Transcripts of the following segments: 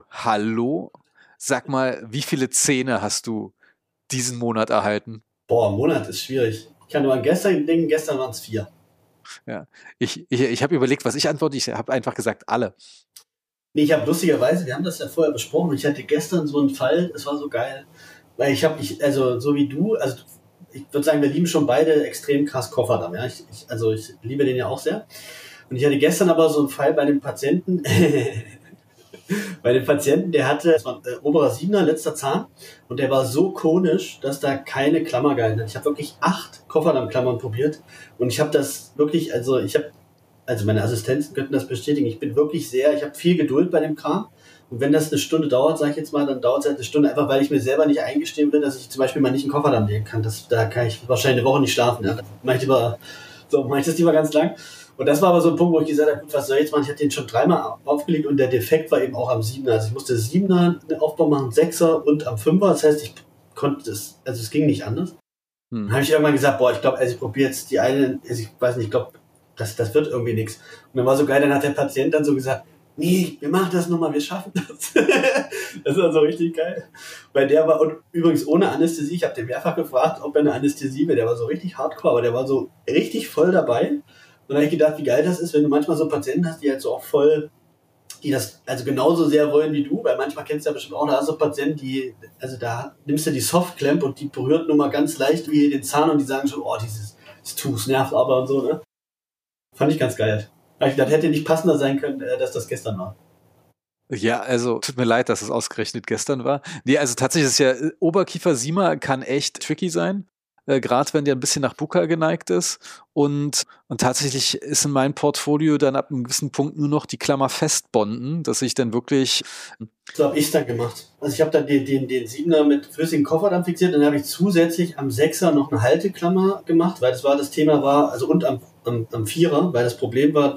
Hallo? Sag mal, wie viele Zähne hast du diesen Monat erhalten? Boah, ein Monat ist schwierig. Ich kann nur an gestern denken, gestern waren es 4. Ja. Ich habe überlegt, was ich antworte. Ich habe einfach gesagt, alle. Nee, ich habe lustigerweise, wir haben das ja vorher besprochen und ich hatte gestern so einen Fall, es war so geil, weil also so wie du, also ich würde sagen, wir lieben schon beide extrem krass Kofferdamm, ja. Ich liebe den ja auch sehr. Und ich hatte gestern aber so einen Fall bei dem Patienten, der hatte, das war oberer Siebener, letzter Zahn, und der war so konisch, dass da keine Klammer gehalten hat. Ich habe wirklich 8 Kofferdammklammern probiert und ich habe das wirklich, also meine Assistenzen könnten das bestätigen, ich habe viel Geduld bei dem Kram. Und wenn das eine Stunde dauert, sage ich jetzt mal, dann dauert es halt eine Stunde, einfach weil ich mir selber nicht eingestehen will, dass ich zum Beispiel mal nicht einen Kofferdamm legen kann. Da kann ich wahrscheinlich eine Woche nicht schlafen. Ja. Mach ich das lieber ganz lang. Und das war aber so ein Punkt, wo ich gesagt habe, gut, was soll ich jetzt machen? Ich hatte den schon 3-mal aufgelegt und der Defekt war eben auch am Siebener. Also ich musste 7er einen Aufbau machen, 6er und am 5er. Das heißt, ich konnte das, also es ging nicht anders. Dann habe ich irgendwann gesagt, boah, ich glaube, also ich probiere jetzt die eine, also ich weiß nicht, ich glaube, das wird irgendwie nichts. Und dann war so geil, dann hat der Patient dann so gesagt, nee, wir machen das nochmal, wir schaffen das. Das war so richtig geil. Weil der war, und übrigens ohne Anästhesie, ich habe den mehrfach gefragt, ob er eine Anästhesie will, der war so richtig hardcore, aber der war so richtig voll dabei. Und dann habe ich gedacht, wie geil das ist, wenn du manchmal so Patienten hast, die halt so auch voll, die das also genauso sehr wollen wie du, weil manchmal kennst du ja bestimmt auch, da hast du Patienten, also da nimmst du die Softclamp und die berührt nur mal ganz leicht wie den Zahn und die sagen schon, oh, das Tuch nervt aber und so, ne? Fand ich ganz geil. Ich dachte, hätte nicht passender sein können, dass das gestern war. Ja, also tut mir leid, dass es ausgerechnet gestern war. Nee, also tatsächlich ist ja Oberkiefer-Siemer kann echt tricky sein. Gerade wenn der ein bisschen nach Buccal geneigt ist. Und tatsächlich ist in meinem Portfolio dann ab einem gewissen Punkt nur noch die Klammer festbonden, dass ich dann wirklich. So habe ich es dann gemacht. Also ich habe dann den Siebener mit flüssigem Kofferdamm fixiert, dann habe ich zusätzlich am Sechser noch eine Halteklammer gemacht, weil das Thema war, also und am Vierer, weil das Problem war,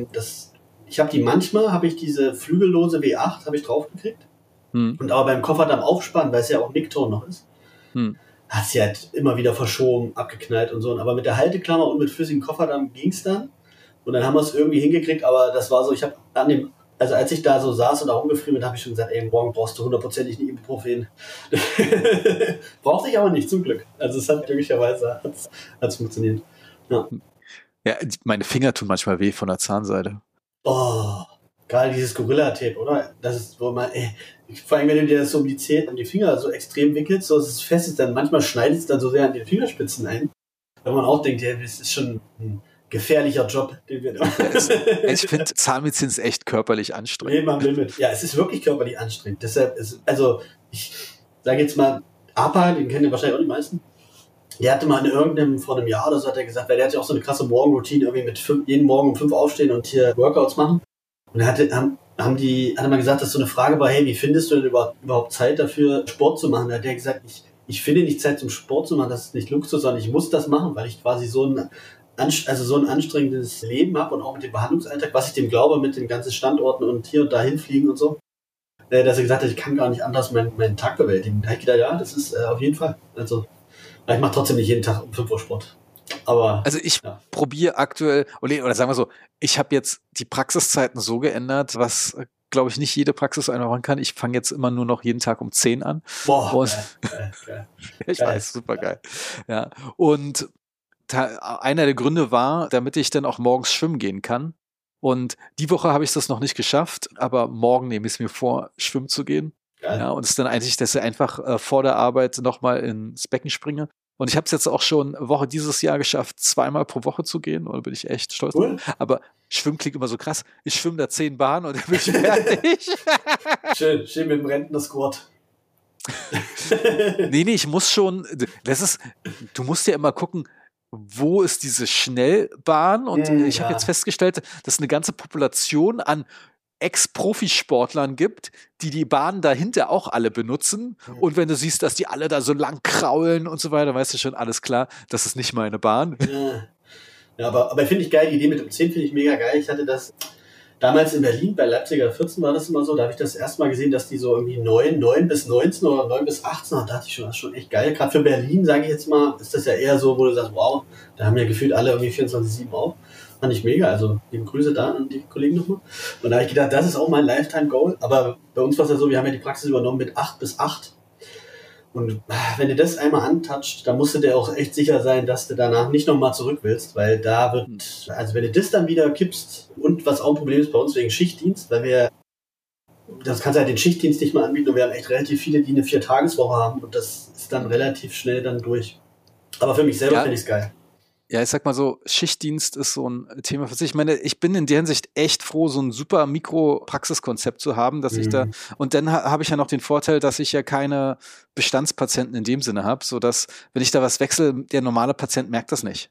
habe ich diese flügellose W8 habe ich draufgekriegt. Und aber beim Kofferdamm aufspannen, weil es ja auch Nickton noch ist, hat sie halt immer wieder verschoben, abgeknallt und so. Aber mit der Halteklammer und mit flüssigem Kofferdamm ging es dann. Und dann haben wir es irgendwie hingekriegt, aber das war so, also als ich da so saß und da rumgefriemelt, habe ich schon gesagt, ey, morgen brauchst du hundertprozentig eine Ibuprofen. Brauchte ich aber nicht, zum Glück. Also es hat glücklicherweise hat's funktioniert. Ja. Ja, meine Finger tun manchmal weh von der Zahnseide. Oh, gerade dieses Gorilla-Tape, oder? Das ist, vor allem, wenn du dir das so um die Finger so extrem wickelst, so dass es fest ist, dann manchmal schneidet es dann so sehr an den Fingerspitzen ein. Wenn man auch denkt, ja, das ist schon ein gefährlicher Job, den wir da Ich finde, Zahnmedizin ist echt körperlich anstrengend. Leben am Limit. Ja, es ist wirklich körperlich anstrengend. Deshalb ich sage jetzt mal, APA, den kennen ja wahrscheinlich auch die meisten. Der hatte mal vor einem Jahr oder so, hat er gesagt, weil der hat ja auch so eine krasse Morgenroutine, irgendwie mit jeden Morgen um 5 aufstehen und hier Workouts machen. Und er hatte mal gesagt, dass so eine Frage war, hey, wie findest du denn überhaupt Zeit dafür, Sport zu machen? Da hat er gesagt, ich finde nicht Zeit zum Sport zu machen, das ist nicht Luxus, sondern ich muss das machen, weil ich quasi so ein anstrengendes Leben habe und auch mit dem Behandlungsalltag, was ich dem glaube, mit den ganzen Standorten und hier und da hinfliegen und so, dass er gesagt hat, ich kann gar nicht anders meinen Tag bewältigen. Da habe ich gedacht, ja, das ist auf jeden Fall. Also, ich mache trotzdem nicht jeden Tag um 5 Uhr Sport. Aber also ich probiere aktuell, oder sagen wir so, ich habe jetzt die Praxiszeiten so geändert, was glaube ich nicht jede Praxis einfach machen kann. Ich fange jetzt immer nur noch jeden Tag um 10 an. Boah, geil. Ich weiß, super geil. Ja. Und einer der Gründe war, damit ich dann auch morgens schwimmen gehen kann. Und die Woche habe ich das noch nicht geschafft, aber morgen nehme ich es mir vor, schwimmen zu gehen. Geil. Ja, und es ist dann eigentlich, dass ich einfach vor der Arbeit nochmal ins Becken springe. Und ich habe es jetzt auch schon eine Woche dieses Jahr geschafft, 2-mal pro Woche zu gehen. Und da bin ich echt stolz. Cool. Aber Schwimmen klingt immer so krass. Ich schwimme da 10 Bahnen und dann bin ich fertig. schön mit dem Rentner-Squat. Nee, ich muss schon, du musst ja immer gucken, wo ist diese Schnellbahn? Und ich habe jetzt festgestellt, dass eine ganze Population an Ex-Profisportlern gibt, die Bahnen dahinter auch alle benutzen. Und wenn du siehst, dass die alle da so lang kraulen und so weiter, weißt du schon, alles klar, das ist nicht meine Bahn. Ja, aber finde ich geil, die Idee mit dem 10 finde ich mega geil. Ich hatte das damals in Berlin, bei Leipziger 14 war das immer so, da habe ich das erste Mal gesehen, dass die so irgendwie 9 bis 19 oder 9 bis 18, da dachte ich schon, das ist schon echt geil. Gerade für Berlin, sage ich jetzt mal, ist das ja eher so, wo du sagst, wow, da haben ja gefühlt alle irgendwie 24/7 auf. Fand ich mega. Also liebe Grüße da an die Kollegen nochmal. Und da habe ich gedacht, das ist auch mein Lifetime-Goal. Aber bei uns war es ja so, wir haben ja die Praxis übernommen mit 8 bis 8. Und wenn du das einmal antatscht, dann musst du dir auch echt sicher sein, dass du danach nicht nochmal zurück willst, weil da wird, also wenn du das dann wieder kippst, und was auch ein Problem ist bei uns wegen Schichtdienst, weil wir, das kannst du halt den Schichtdienst nicht mal anbieten und wir haben echt relativ viele, die eine 4-Tageswoche haben und das ist dann relativ schnell dann durch. Aber für mich selber finde ich es geil. Ja, ich sag mal so, Schichtdienst ist so ein Thema für sich. Ich meine, ich bin in der Hinsicht echt froh, so ein super Mikro-Praxiskonzept zu haben, dass ich da, und dann habe ich ja noch den Vorteil, dass ich ja keine Bestandspatienten in dem Sinne habe, sodass, wenn ich da was wechsle, der normale Patient merkt das nicht.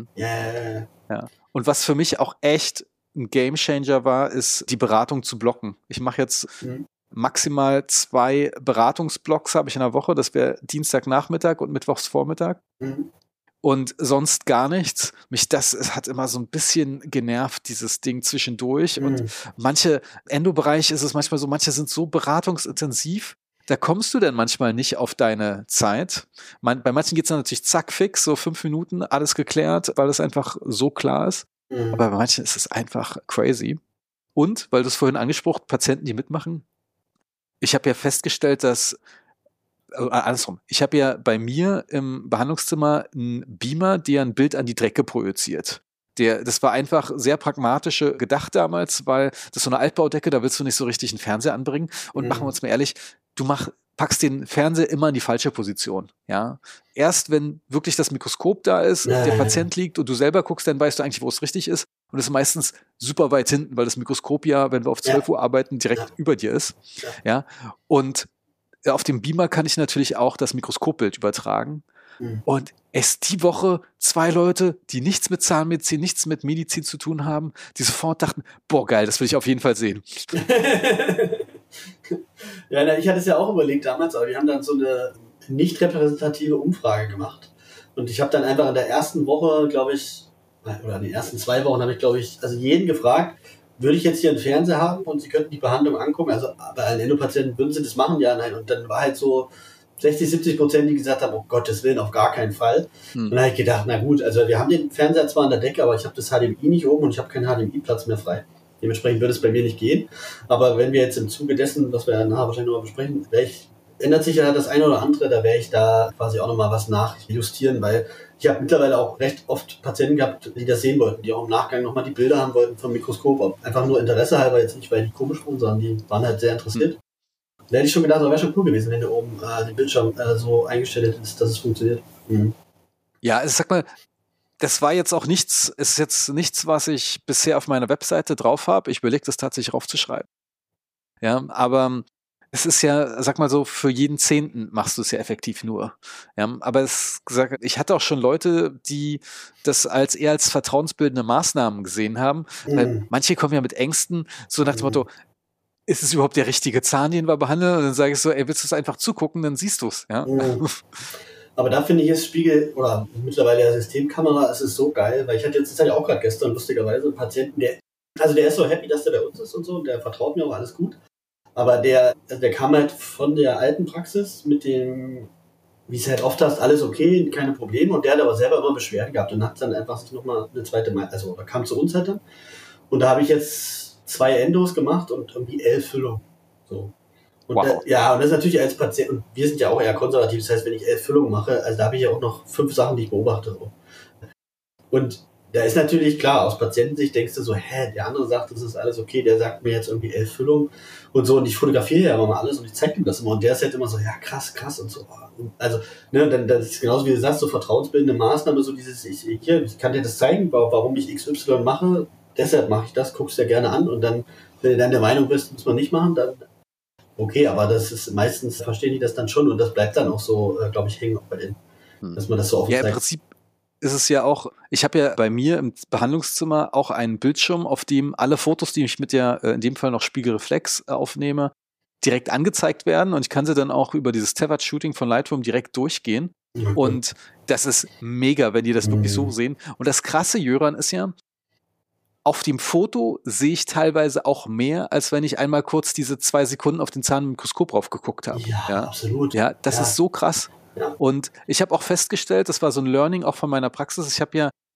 Ja. Und was für mich auch echt ein Gamechanger war, ist die Beratung zu blocken. Ich mache jetzt maximal 2 Beratungsblocks habe ich in der Woche, das wäre Dienstagnachmittag und Mittwochsvormittag. Und sonst gar nichts. Es hat immer so ein bisschen genervt, dieses Ding zwischendurch. Und manche Endobereich ist es manchmal so, manche sind so beratungsintensiv, da kommst du dann manchmal nicht auf deine Zeit. Bei manchen geht es dann natürlich zack, fix, so 5 Minuten, alles geklärt, weil es einfach so klar ist. Aber bei manchen ist es einfach crazy. Und, weil du es vorhin angesprochen, Patienten, die mitmachen, ich habe ja festgestellt, dass andersrum. Ich habe ja bei mir im Behandlungszimmer einen Beamer, der ein Bild an die Decke projiziert. Das war einfach sehr pragmatische gedacht damals, weil das ist so eine Altbaudecke, da willst du nicht so richtig einen Fernseher anbringen. Und machen wir uns mal ehrlich, packst den Fernseher immer in die falsche Position. Ja, erst wenn wirklich das Mikroskop da ist, der Patient liegt und du selber guckst, dann weißt du eigentlich, wo es richtig ist. Und es ist meistens super weit hinten, weil das Mikroskop ja, wenn wir auf 12 Uhr arbeiten, direkt über dir ist. Ja, und auf dem Beamer kann ich natürlich auch das Mikroskopbild übertragen. Und es die Woche 2 Leute, die nichts mit Zahnmedizin, nichts mit Medizin zu tun haben, die sofort dachten, boah, geil, das will ich auf jeden Fall sehen. Ja, ich hatte es ja auch überlegt damals, aber wir haben dann so eine nicht repräsentative Umfrage gemacht. Und ich habe dann einfach in der ersten Woche, glaube ich, oder in den ersten 2 Wochen habe ich, glaube ich, also jeden gefragt, würde ich jetzt hier einen Fernseher haben und Sie könnten die Behandlung angucken, also bei allen Endopatienten würden Sie das machen? Ja, nein. Und dann war halt so 60-70%, die gesagt haben, oh Gottes Willen, auf gar keinen Fall. Und dann habe ich gedacht, na gut, also wir haben den Fernseher zwar an der Decke, aber ich habe das HDMI nicht oben und ich habe keinen HDMI-Platz mehr frei. Dementsprechend würde es bei mir nicht gehen. Aber wenn wir jetzt im Zuge dessen, was wir ja nachher wahrscheinlich nochmal besprechen, ändert sich ja das eine oder andere, da werde ich da quasi auch nochmal was nachjustieren, weil ich habe mittlerweile auch recht oft Patienten gehabt, die das sehen wollten, die auch im Nachgang nochmal die Bilder haben wollten vom Mikroskop. Einfach nur Interesse halber, jetzt nicht, weil die komisch waren, sondern die waren halt sehr interessiert. Da hätte ich schon gedacht, das wäre schon cool gewesen, wenn du oben den Bildschirm so eingestellt hättest, dass es funktioniert. Ja, also sag mal, das war jetzt auch nichts, ist jetzt nichts, was ich bisher auf meiner Webseite drauf habe. Ich überlege, das tatsächlich raufzuschreiben. Ja, aber es ist ja, sag mal so, für jeden 10. machst du es ja effektiv nur. Ja, aber ich hatte auch schon Leute, die das eher als vertrauensbildende Maßnahmen gesehen haben. Weil manche kommen ja mit Ängsten, so nach dem Motto, ist es überhaupt der richtige Zahn, den wir behandeln? Und dann sage ich so, willst du es einfach zugucken, dann siehst du es. Ja? Aber da finde ich es Spiegel, oder mittlerweile der Systemkamera, es ist so geil, weil ich hatte jetzt, das hatte ich auch gerade gestern lustigerweise, einen Patienten, der ist so happy, dass der bei uns ist und so, und der vertraut mir auch, alles gut. Aber der kam halt von der alten Praxis mit dem, wie es halt oft hast, alles okay, keine Probleme, und der hat aber selber immer Beschwerden gehabt und hat dann einfach sich nochmal eine zweite Mal, also er kam zu uns halt dann, und da habe ich jetzt 2 Endos gemacht und irgendwie 11 Füllungen. So. Und wow. und das ist natürlich als Patient, und wir sind ja auch eher konservativ, das heißt, wenn ich 11 Füllungen mache, also da habe ich ja auch noch 5 Sachen, die ich beobachte. So. Und da ist natürlich klar, aus Patientensicht denkst du so, der andere sagt, das ist alles okay, der sagt mir jetzt irgendwie 11 Füllungen und so, und ich fotografiere ja immer mal alles und ich zeige ihm das immer, und der ist halt immer so, ja krass und so. Und also, dann das ist genauso wie du sagst, so vertrauensbildende Maßnahme, so dieses, ich kann dir das zeigen, warum ich XY mache, deshalb mache ich das, guckst dir gerne an, und dann, wenn du dann der Meinung bist, muss man nicht machen, dann okay, aber das ist meistens, verstehen die das dann schon, und das bleibt dann auch so, glaube ich, hängen auch bei denen, dass man das so offen zeigt. Ja, im Prinzip ist es ja auch, ich habe ja bei mir im Behandlungszimmer auch einen Bildschirm, auf dem alle Fotos, die ich mit der, in dem Fall noch Spiegelreflex aufnehme, direkt angezeigt werden, und ich kann sie dann auch über dieses Tethered Shooting von Lightroom direkt durchgehen. Und das ist mega, wenn die das wirklich so sehen. Und das Krasse, Jöran, ist ja, auf dem Foto sehe ich teilweise auch mehr, als wenn ich einmal kurz diese 2 Sekunden auf den Zahn im Mikroskop drauf geguckt habe. Ja, absolut. Ja, das ist so krass. Ja. Und ich habe auch festgestellt, das war so ein Learning auch von meiner Praxis, ich habe ja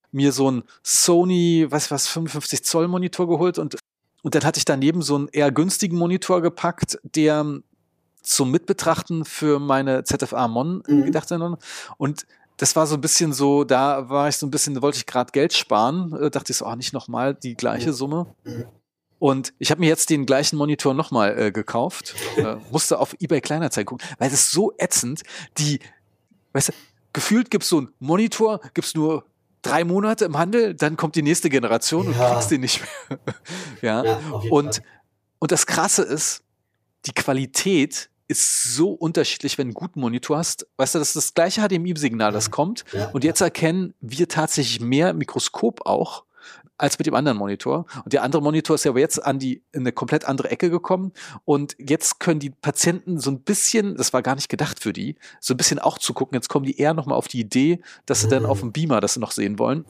mir so ein Sony, 55 Zoll Monitor geholt und dann hatte ich daneben so einen eher günstigen Monitor gepackt, der zum Mitbetrachten für meine ZFA Mon gedacht hat. Und das war so ein bisschen so, da war ich so ein bisschen, wollte ich gerade Geld sparen, dachte ich so, nicht nochmal die gleiche Summe. Und ich habe mir jetzt den gleichen Monitor nochmal gekauft, musste auf eBay Kleinanzeigen gucken, weil das ist so ätzend, weißt du, gefühlt gibt's so einen Monitor, gibt's nur 3 Monate im Handel, dann kommt die nächste Generation und kriegst den nicht mehr. Ja, und das Krasse ist, die Qualität ist so unterschiedlich, wenn du einen guten Monitor hast. Weißt du, das ist das gleiche HDMI-Signal, das kommt. Und jetzt erkennen wir tatsächlich mehr Mikroskop auch als mit dem anderen Monitor. Und der andere Monitor ist ja aber jetzt in eine komplett andere Ecke gekommen. Und jetzt können die Patienten so ein bisschen, das war gar nicht gedacht für die, so ein bisschen auch zu gucken. Jetzt kommen die eher nochmal auf die Idee, dass sie dann auf dem Beamer das noch sehen wollen.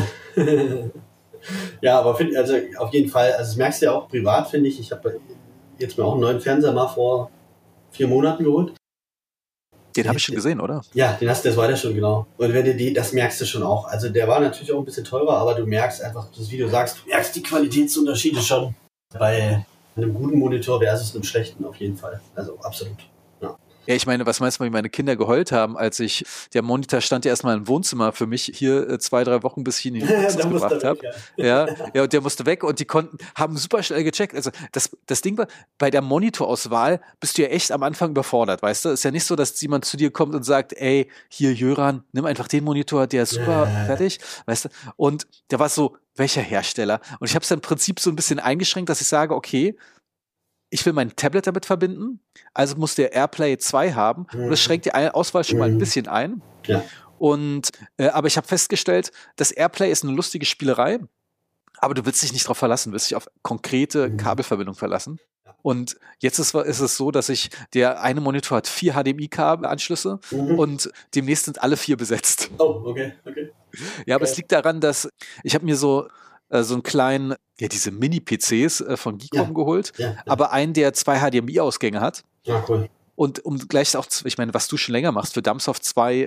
Ja, aber also auf jeden Fall, also das merkst du ja auch privat, finde ich. Ich habe jetzt mir auch einen neuen Fernseher mal vor 4 Monaten geholt. Den habe ich schon gesehen, oder? Ja, das war der schon, genau. Und wenn du das merkst du schon auch. Also der war natürlich auch ein bisschen teurer, aber du merkst einfach, wie du sagst, du merkst die Qualitätsunterschiede schon bei einem guten Monitor versus einem schlechten auf jeden Fall. Also absolut. Ja, ich meine, was meinst du, wie meine Kinder geheult haben, der Monitor stand ja erstmal im Wohnzimmer für mich hier 2-3 Wochen, bis ich ihn in die Praxis gebracht habe. Ja, und der musste weg und die haben super schnell gecheckt. Also das Ding war, bei der Monitorauswahl bist du ja echt am Anfang überfordert, weißt du? Ist ja nicht so, dass jemand zu dir kommt und sagt, ey, hier Jöran, nimm einfach den Monitor, der ist super fertig, weißt du? Und der war so, welcher Hersteller? Und ich habe es dann im Prinzip so ein bisschen eingeschränkt, dass ich sage, okay, ich will mein Tablet damit verbinden, also muss der AirPlay 2 haben und das schränkt die Auswahl schon mal ein bisschen ein. Ja. Und aber ich habe festgestellt, das AirPlay ist eine lustige Spielerei, aber du willst dich nicht darauf verlassen, willst dich auf konkrete Kabelverbindung verlassen. Und jetzt ist es so, dass der eine Monitor hat 4 HDMI-Kabel-Anschlüsse und demnächst sind alle 4 besetzt. Oh, okay. Ja, aber es liegt daran, dass ich habe mir so einen kleinen, diese Mini-PCs von Geekom geholt, aber einen, der 2 HDMI-Ausgänge hat. Ja, cool. Und um gleich auch, ich meine, was du schon länger machst, für Dumbsoft 2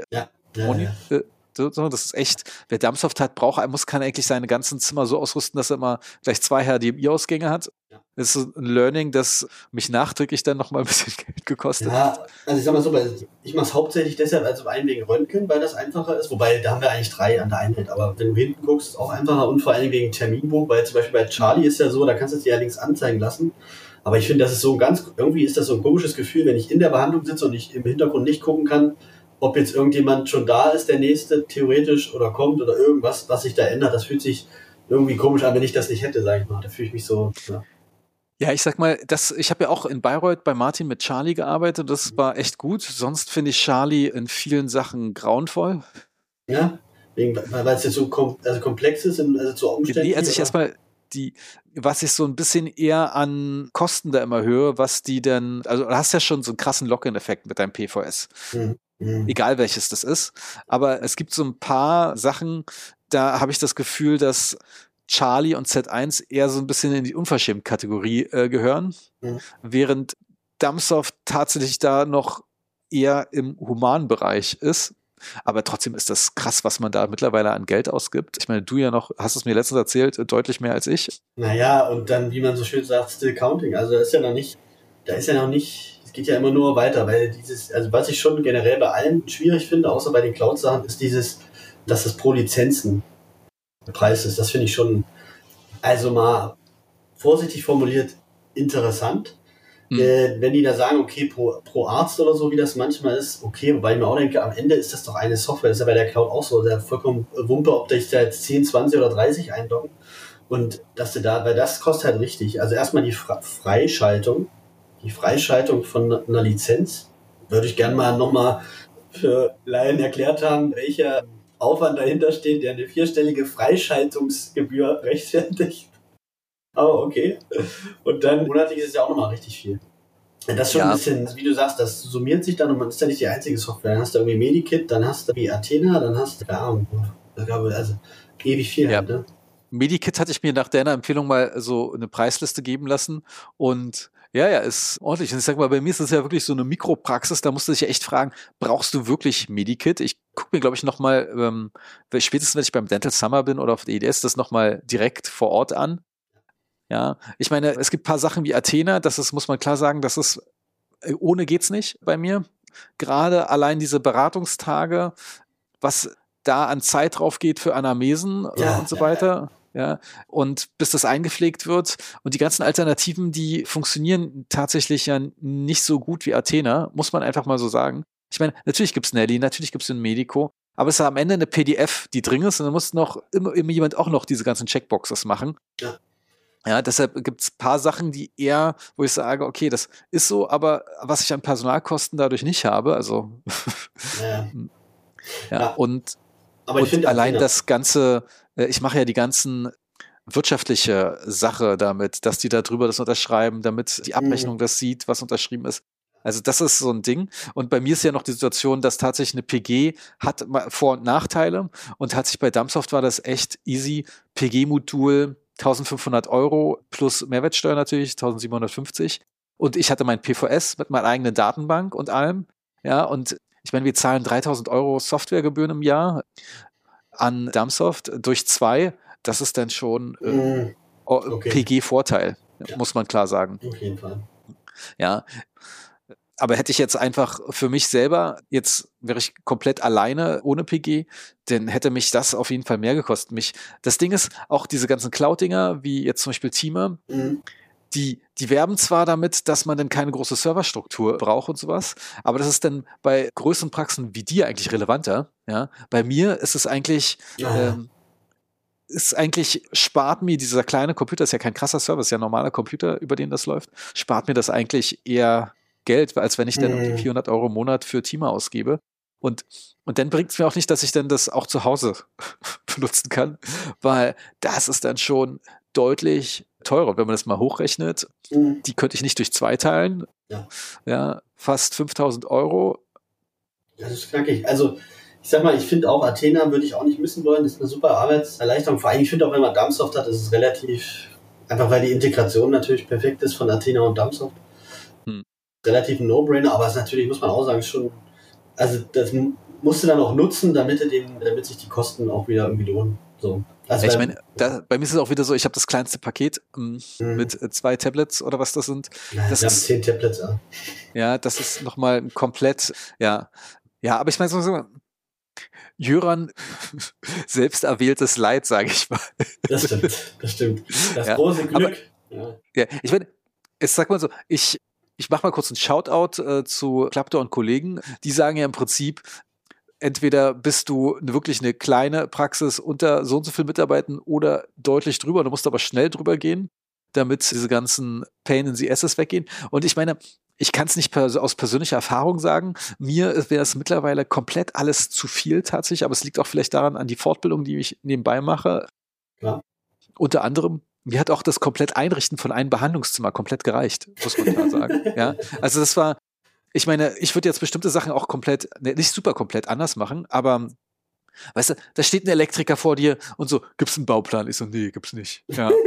das ist echt, wer Dumbsoft hat, kann eigentlich seine ganzen Zimmer so ausrüsten, dass er immer gleich 2 HDMI-Ausgänge hat. Das ist ein Learning, das mich nachträglich dann nochmal ein bisschen Geld gekostet hat. Ja, also ich sag mal so, ich mache es hauptsächlich deshalb, also einen wegen Röntgen, weil das einfacher ist, wobei da haben wir eigentlich 3 an der Einheit, aber wenn du hinten guckst, ist es auch einfacher und vor allem wegen Terminbuch, weil zum Beispiel bei Charlie ist ja so, da kannst du es dir ja links anzeigen lassen, aber ich finde, das ist irgendwie ist das so ein komisches Gefühl, wenn ich in der Behandlung sitze und ich im Hintergrund nicht gucken kann, ob jetzt irgendjemand schon da ist, der Nächste theoretisch oder kommt oder irgendwas, was sich da ändert, das fühlt sich irgendwie komisch an, wenn ich das nicht hätte, sag ich mal, da fühle ich mich so, Ja, ich sag mal, ich habe ja auch in Bayreuth bei Martin mit Charlie gearbeitet, das war echt gut. Sonst finde ich Charlie in vielen Sachen grauenvoll. Ja, weil es jetzt so komplex ist, also so umständlich. Nee, also ich erstmal was ich so ein bisschen eher an Kosten da immer höre, was die denn, also du hast ja schon so einen krassen Lock-in-Effekt mit deinem PVS. Egal welches das ist. Aber es gibt so ein paar Sachen, da habe ich das Gefühl, dass Charlie und Z1 eher so ein bisschen in die Unverschämt-Kategorie gehören, während Dumbsoft tatsächlich da noch eher im humanen Bereich ist. Aber trotzdem ist das krass, was man da mittlerweile an Geld ausgibt. Ich meine, du ja noch, hast es mir letztens erzählt, deutlich mehr als ich. Naja, und dann, wie man so schön sagt, Still Counting. Also da ist ja noch nicht, es geht ja immer nur weiter, weil also was ich schon generell bei allen schwierig finde, außer bei den Cloud-Sachen, ist dass das pro Lizenzen Preis ist. Das finde ich schon, also mal vorsichtig formuliert, interessant. Wenn die da sagen, okay, pro Arzt oder so, wie das manchmal ist, okay, wobei ich mir auch denke, am Ende ist das doch eine Software, das ist ja bei der Cloud auch so, der vollkommen Wumpe, ob dich da jetzt 10, 20 oder 30 eindocken und weil das kostet halt richtig. Also erstmal die Freischaltung von einer Lizenz, würde ich gerne mal nochmal für Laien erklärt haben, welcher Aufwand dahinter steht, der eine 4-stellige Freischaltungsgebühr rechtfertigt. Aber okay. Und dann monatlich ist es ja auch nochmal richtig viel. Das ist schon ein bisschen, wie du sagst, das summiert sich dann und man ist ja nicht die einzige Software. Dann hast du irgendwie Medikit, dann hast du wie Athena, dann hast du, keine Ahnung, also ewig viel. Ja. Halt, ne? Medikit hatte ich mir nach deiner Empfehlung mal so eine Preisliste geben lassen und Ja, ist ordentlich. Und ich sag mal, bei mir ist es ja wirklich so eine Mikropraxis, da musst du dich ja echt fragen, brauchst du wirklich Medikit? Ich gucke mir, glaube ich, nochmal, spätestens wenn ich beim Dental Summer bin oder auf der EDS, das nochmal direkt vor Ort an. Ja, ich meine, es gibt ein paar Sachen wie Athena, muss man klar sagen, das ist, ohne geht's nicht bei mir. Gerade allein diese Beratungstage, was da an Zeit drauf geht für Anamnesen und so weiter. Ja, und bis das eingepflegt wird. Und die ganzen Alternativen, die funktionieren tatsächlich ja nicht so gut wie Athena, muss man einfach mal so sagen. Ich meine, natürlich gibt's Nelly, natürlich gibt's ein Medico, aber es ist am Ende eine PDF, die drin ist, und dann muss noch immer jemand auch noch diese ganzen Checkboxes machen. Ja, deshalb gibt's ein paar Sachen, die eher, wo ich sage, okay, das ist so, aber was ich an Personalkosten dadurch nicht habe, also und aber ich finde allein das Ganze, ich mache ja die ganzen wirtschaftliche Sache damit, dass die da drüber das unterschreiben, damit die Abrechnung das sieht, was unterschrieben ist. Also das ist so ein Ding. Und bei mir ist ja noch die Situation, dass tatsächlich eine PG hat Vor- und Nachteile, und tatsächlich bei Dumpsoft war das echt easy. PG-Modul 1.500 € plus Mehrwertsteuer natürlich, 1.750. Und ich hatte mein PVS mit meiner eigenen Datenbank und allem. Ja, und ich meine, wir zahlen 3.000 € Softwaregebühren im Jahr an Dumpsoft durch 2. Das ist dann schon PG-Vorteil, muss man klar sagen. Auf jeden Fall. Ja, aber hätte ich jetzt einfach für mich selber, jetzt wäre ich komplett alleine ohne PG, dann hätte mich das auf jeden Fall mehr gekostet. Das Ding ist, auch diese ganzen Cloud-Dinger, wie jetzt zum Beispiel Teamer, die werben zwar damit, dass man dann keine große Serverstruktur braucht und sowas, aber das ist dann bei größeren Praxen wie dir eigentlich relevanter. Ja, bei mir ist es eigentlich, spart mir dieser kleine Computer, ist ja kein krasser Server, ist ja ein normaler Computer, über den das läuft, spart mir das eigentlich eher Geld, als wenn ich dann irgendwie 400 € im Monat für Teamer ausgebe. Und dann bringt es mir auch nicht, dass ich dann das auch zu Hause benutzen kann, weil das ist dann schon deutlich teurer, wenn man das mal hochrechnet. Die könnte ich nicht durch 2 teilen. Ja, fast 5.000 €. Das ist knackig. Also ich sag mal, ich finde auch Athena würde ich auch nicht missen wollen. Das ist eine super Arbeitserleichterung. Vor allem, ich finde auch, wenn man Dumpsoft hat, ist es relativ, einfach weil die Integration natürlich perfekt ist von Athena und Dumpsoft. Relativ ein No-Brainer, aber es natürlich, muss man auch sagen, schon, also das musst du dann auch nutzen, damit sich die Kosten auch wieder irgendwie lohnen. So. Also ich meine, bei mir ist es auch wieder so, ich habe das kleinste Paket mit 2 Tablets oder was das sind. Das sind 10 Tablets, ja. Ja, das ist nochmal komplett, ja, aber ich meine so, Jöran, selbst erwähltes Leid, sage ich mal. Das stimmt. Das große Glück. Aber, ich meine, sag mal so, ich mache mal kurz einen Shoutout zu Klaptor und Kollegen. Die sagen ja im Prinzip, entweder bist du wirklich eine kleine Praxis unter so und so viel Mitarbeitern oder deutlich drüber. Du musst aber schnell drüber gehen, damit diese ganzen Pain in the Asses weggehen. Und ich meine, ich kann es nicht aus persönlicher Erfahrung sagen. Mir wäre es mittlerweile komplett alles zu viel tatsächlich, aber es liegt auch vielleicht daran an die Fortbildung, die ich nebenbei mache. Ja. Unter anderem, mir hat auch das komplett Einrichten von einem Behandlungszimmer komplett gereicht, muss man klar sagen. Ja, also das war, ich meine, ich würde jetzt bestimmte Sachen auch komplett, nicht super komplett anders machen, aber weißt du, da steht ein Elektriker vor dir und so, gibt's einen Bauplan? Ich so, nee, gibt's nicht.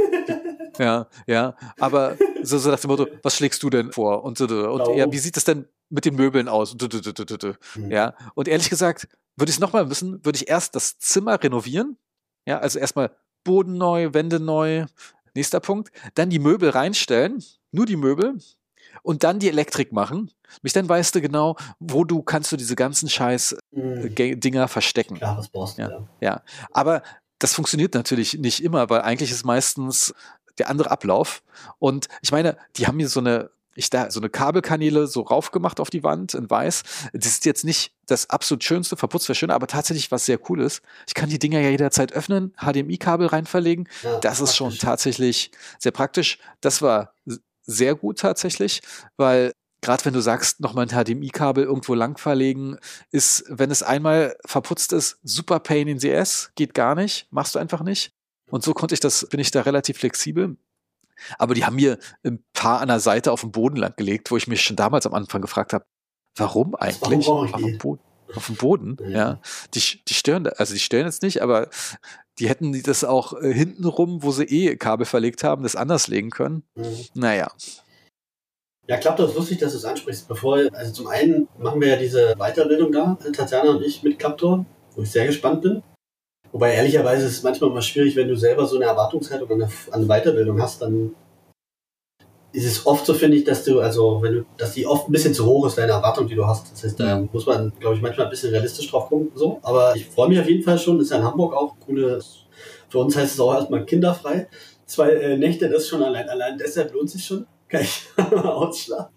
Ja, aber so nach dem Motto, was schlägst du denn vor? Und wie sieht das denn mit den Möbeln aus? Ja, und ehrlich gesagt, würde ich es nochmal wissen, würde ich erst das Zimmer renovieren, ja, also erstmal Boden neu, Wände neu, nächster Punkt, dann die Möbel reinstellen, nur die Möbel, und dann die Elektrik machen. Dann weißt du genau, kannst du diese ganzen scheiß Dinger verstecken. Klar, das brauchst du, ja. Aber das funktioniert natürlich nicht immer, weil eigentlich ist meistens der andere Ablauf. Und ich meine, die haben hier so eine Kabelkanäle so raufgemacht auf die Wand in weiß. Das ist jetzt nicht das absolut schönste, verputzt wäre schön, aber tatsächlich was sehr cool ist. Ich kann die Dinger ja jederzeit öffnen, HDMI-Kabel rein verlegen. Ja, das ist schon tatsächlich sehr praktisch. Das war sehr gut tatsächlich, weil gerade wenn du sagst, nochmal ein HDMI-Kabel irgendwo lang verlegen, ist, wenn es einmal verputzt ist, super Pain in the ass, geht gar nicht, machst du einfach nicht. Und so bin ich da relativ flexibel. Aber die haben mir ein paar an der Seite auf den Boden lang gelegt, wo ich mich schon damals am Anfang gefragt habe, warum eigentlich? Auf dem Boden, ja. Die stören, also die stören jetzt nicht, aber die hätten das auch hintenrum, wo sie Kabel verlegt haben, das anders legen können. Naja. Ja, klappt das lustig, dass du es ansprichst. Also zum einen machen wir ja diese Weiterbildung da, Tatjana und ich mit Klaptor, wo ich sehr gespannt bin. Wobei ehrlicherweise ist es manchmal mal schwierig, wenn du selber so eine Erwartungshaltung an eine Weiterbildung hast, dann ist es oft so, finde ich, dass die oft ein bisschen zu hoch ist, deine Erwartung, die du hast. Das heißt, da muss man, glaube ich, manchmal ein bisschen realistisch drauf gucken. So. Aber ich freue mich auf jeden Fall schon. Ist ja in Hamburg auch coole. Für uns heißt es auch erstmal kinderfrei. 2 Nächte, das schon allein deshalb lohnt sich schon. Kann ich ausschlafen.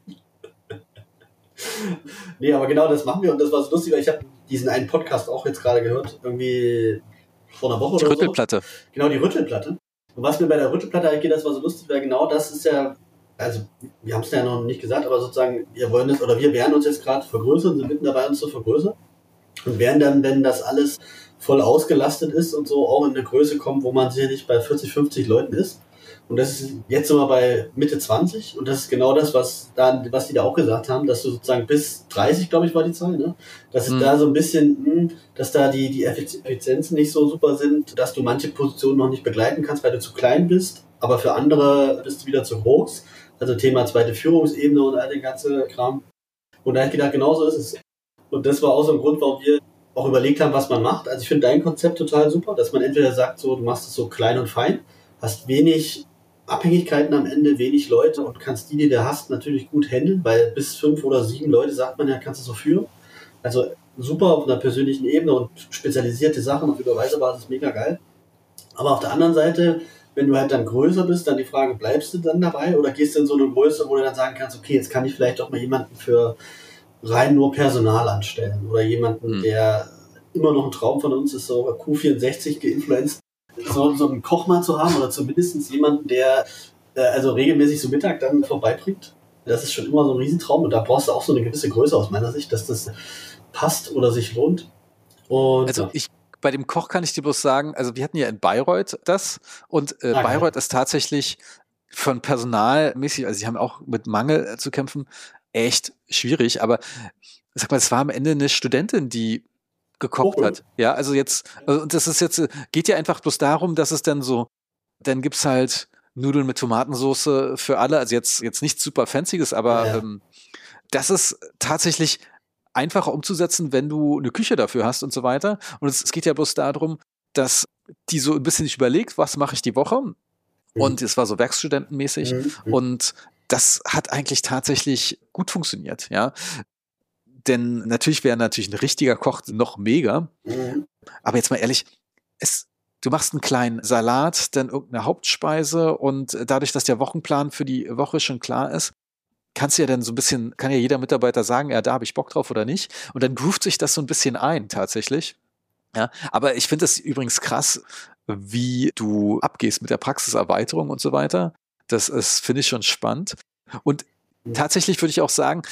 Nee, aber genau das machen wir und das war so lustig, weil ich habe diesen einen Podcast auch jetzt gerade gehört, irgendwie vor einer Woche oder so. Die Rüttelplatte. Genau, die Rüttelplatte. Und was mir bei der Rüttelplatte halt geht, das war so lustig, weil genau das ist ja, also wir haben es ja noch nicht gesagt, aber sozusagen, wir werden uns jetzt gerade vergrößern, sind mitten dabei, uns zu vergrößern und werden dann, wenn das alles voll ausgelastet ist und so, auch in eine Größe kommen, wo man sicherlich bei 40, 50 Leuten ist. Und das ist jetzt sind wir bei Mitte 20 und das ist genau das, was die da auch gesagt haben, dass du sozusagen bis 30, glaube ich, war die Zahl, ne? Dass es da so ein bisschen, dass da die Effizienzen nicht so super sind, dass du manche Positionen noch nicht begleiten kannst, weil du zu klein bist, aber für andere bist du wieder zu groß. Also Thema zweite Führungsebene und all den ganzen Kram. Und da habe ich gedacht, genauso ist es. Und das war auch so ein Grund, warum wir auch überlegt haben, was man macht. Also ich finde dein Konzept total super, dass man entweder sagt, so, du machst es so klein und fein, hast wenig Abhängigkeiten am Ende, wenig Leute und kannst die du hast, natürlich gut handeln, weil bis 5 oder 7 Leute, sagt man ja, kannst du so führen. Also super auf einer persönlichen Ebene und spezialisierte Sachen auf Überweiserbasis, mega geil. Aber auf der anderen Seite, wenn du halt dann größer bist, dann die Frage, bleibst du dann dabei oder gehst du in so eine Größe, wo du dann sagen kannst, okay, jetzt kann ich vielleicht doch mal jemanden für rein nur Personal anstellen oder jemanden, der immer noch ein Traum von uns ist, so Q64 geinfluenced, so einen Koch mal zu haben oder zumindest jemanden, der also regelmäßig so Mittag dann vorbeibringt. Das ist schon immer so ein Riesentraum und da brauchst du auch so eine gewisse Größe aus meiner Sicht, dass das passt oder sich lohnt. Und, also bei dem Koch kann ich dir bloß sagen, also wir hatten ja in Bayreuth das und Bayreuth ist tatsächlich von personalmäßig, also sie haben auch mit Mangel zu kämpfen, echt schwierig, aber sag mal, es war am Ende eine Studentin, die gekocht hat. Ja, also und das ist jetzt, geht ja einfach bloß darum, dass es dann gibt's halt Nudeln mit Tomatensauce für alle, also jetzt nichts super Fancyes, aber das ist tatsächlich einfacher umzusetzen, wenn du eine Küche dafür hast und so weiter. Und es geht ja bloß darum, dass die so ein bisschen sich überlegt, was mache ich die Woche? Und es war so werkstudentenmäßig. Und das hat eigentlich tatsächlich gut funktioniert, ja. Denn natürlich wäre ein richtiger Koch noch mega. Aber jetzt mal ehrlich, du machst einen kleinen Salat, dann irgendeine Hauptspeise und dadurch, dass der Wochenplan für die Woche schon klar ist, kann ja jeder Mitarbeiter sagen, ja, da habe ich Bock drauf oder nicht. Und dann groovt sich das so ein bisschen ein, tatsächlich. Ja, aber ich finde das übrigens krass, wie du abgehst mit der Praxiserweiterung und so weiter. Das finde ich schon spannend. Und tatsächlich würde ich auch sagen,